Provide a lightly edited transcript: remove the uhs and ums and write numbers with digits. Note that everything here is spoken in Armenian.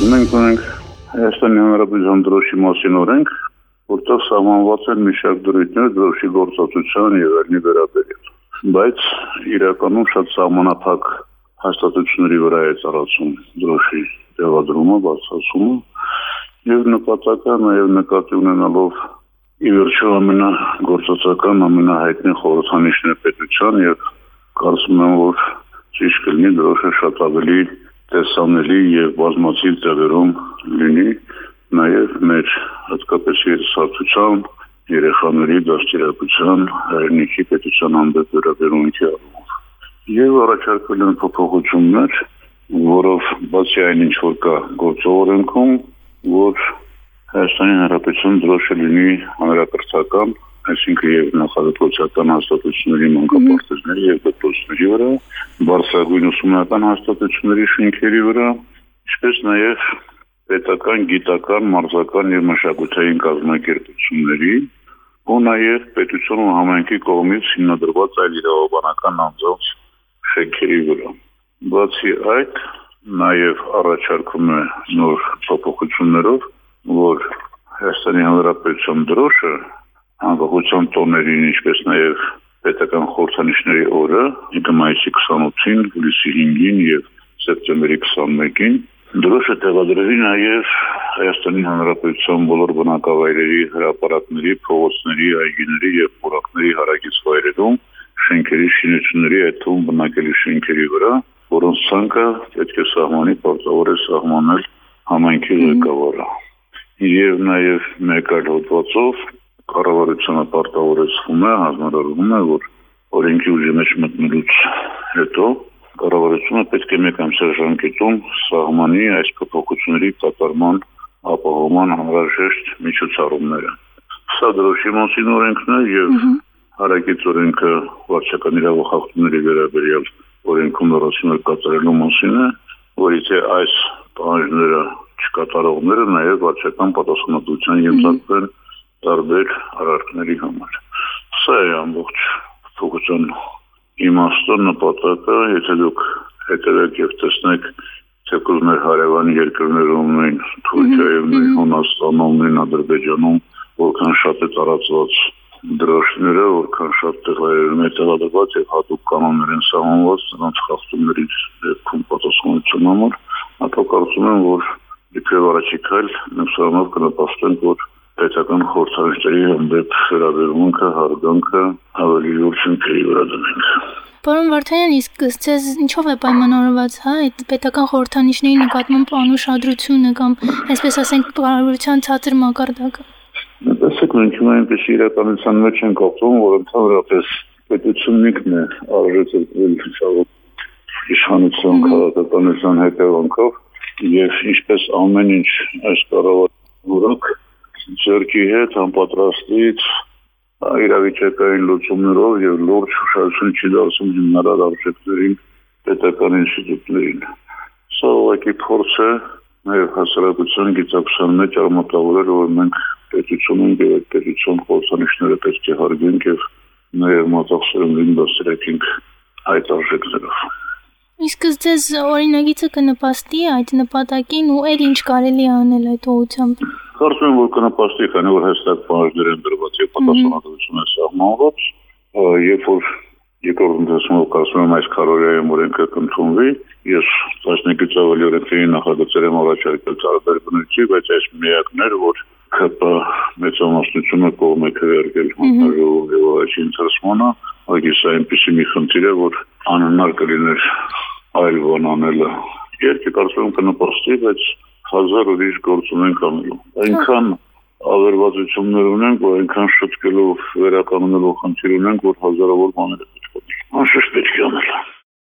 Մենք ունենք Հայաստանի Հանրապետության դրոշի մասին օրենք, որտեղ սահմանված են մի շարք դրույթներ դրոշի գործածության եւ այլնի վերաբերյալ։ Բայց իրականում շատ սահմանափակ հաստատությունների վրա է ծառացում դրոշի տեղադրումը, բարձրացումը եւ նպատակը նաեւ նկատի ունենալով ի վերջո ամենագործածական, ամենահայտնի խորհրդանիշն է պետության եւ կարծում եմ, որ ճիշտ կլինի դրոշը շատ ավելի տեսանելի եւ բազմացի տեղերում լինի, նաեւ մեր հատկապես երիտասարդության, երեխաների դաստիարակության, հայրենիքի պետության հանդեպ վերաբերմունքի առումով։ Եվ առաջարկվել են փոփոխություններ, որով բացի այն ինչ որ կա գործող օրենքում, որ Հայաստանի Հանրապետության դրոշը լինի հանրակրթական, այսինքն եւ նախադպրոցական հաստատությունների մանկապարտեզների եւ դպրոցների վրա, բարձրագույն ուսումնական հաստատությունների շենքերի վրա, ինչպես նաեւ պետական, գիտական, մարզական եւ մշակութային կազմակերպությունների ու նաեւ պետության ու համայնքի կողմից հիմնադրված այլ իրավաբանական անձանց շենքերի վրա։ Բացի այդ, նաեւ առաջարկում է նոր փոփոխություններով, որ Հայաստանի Հանրապետության դրոշը անկախության տոներին, ինչպես նաև պետական խորհրդանիշների օրը, մայիսի 28-ին, հուլիսի 5-ին եւ սեպտեմբերի 21-ին, դրոշը տեղադրվի նաև Հայաստանի Հանրապետության բոլոր բնակավայրերի, հրապարակների, փողոցների, այգիների եւ պուրակների հարակից վայրերում, շենքերի շինությունների, այդ թվում բնակելի շենքերի վրա, որոնց ցանկը պետք է սահմանի, պարտավոր է սահմանել համայնքի ղեկավարը։ Եվ նաև մեկ այլ հոդվածով կառավարությունը պարտավորեցվում է, հանձնարարվում է, որ օրենքի ուժի մեջ մտնելուց հետո կառավարությունը պետք է մեկ ամսյա ժամկետում սահմանի այս փոփոխությունների կատարման ապահովման անհրաժեշտ միջոցառումները։ Սա դրոշի մասին օրենքն է եւ հարակից օրենքը վարչական իրավախախտումների վերաբերյալ օրենքում լրացումներ կատարելու մասին է, որից է այս պահանջները չկատարողները նաև վարչական պատասխանատվության ենթարկվեն տարբեր արարքների համար։ Սա է ամբողջ փոփոխության իմաստը, նպատակը, եթե դուք հետևեք եւ տեսնեք, թեկուզ մեր հարևան երկրներում նույն Թուրքիայում, նույն Հունաստանում, նույն Ադրբեջանում, որքան շատ է տարածված դրոշները, որքան շատ տեղերում է տեղադրված եւ հատուկ կանոններ են սահմանված նրանց խախտումների դեպքում պատասխանատվության համար, ապա կարծում եմ, որ իբրև առաջի քայլ նշանով կնպաստենք, որ պետական խորհրդանիշների հանդեպ վերաբերմունքը, հարգանքը ավելի լուրջ շենքերի վրա դնենք։ Պարոն Վարդանյան, իսկ ձեզ ինչով է պայմանավորված այդ պետական խորհրդանիշների նկատմամբ անուշադրությունը կամ այսպես ասենք կառավարության ցածր մակարդակը։ Տեսեք, մենք այնպես իրականության մեջ ենք ապրում, որ ընդհանրապես պետությունն ինքն է արժեզրկվել իշխանության քաղաքականության հետևանքով եւ ինչպես ամեն ինչ այս կառավարության ձեռքի հետ անպատրաստից իրավիճակային լուծումներով եւ լուրջ ուշադրություն չի դարձում հիմնարար արժեքներին, պետական ինստիտուտներին։ Սա ուղղակի փորձ է նաեւ հասարակության գիտակցության մեջ արմատավորել, որ մենք պետությունում եւ պետություն խորհրդանիշները պետք է հարգենք եւ նաեւ մտածելին դասերակինք այդ արժեքներով։ Իսկ ձեզ օրինագիծը կնպաստի այդ նպատակին ու այդ ինչ կարելի է անել այդ ուղղությամբ։ Կարծում եմ, որ կնպաստի, քանի որ հստակ պահանջներ են դրված եւ պատասխանատվություն է սահմանված, երբ որ երկրորդ ընթացքում կարծում եմ այս քարորիայում օրենքը կընդունվի, ես 15-ից ավելի օրենքների նախագծեր եմ առաջարկել տարբեր բնույթի, բայց այս միակներ, որ ԿՊ մեծամասնությունը կողմ է քվեարկել հանրաժողով եւ առաջին ընթացմանը, այգիս այնպիսի մի խնդիր է, որ անհնար կլիներ այլ բան անելը։ Երկի կարծում եմ կնպաստի, բայց հազար ուրիշ գործ ունենք անելու։ Այնքան ավերվածություններ ունենք, որ այնքան շտկելով վերականգնելու խնդիր ունենք, որ հազարավոր բաներ պետք է անշուշտ պետք է անել։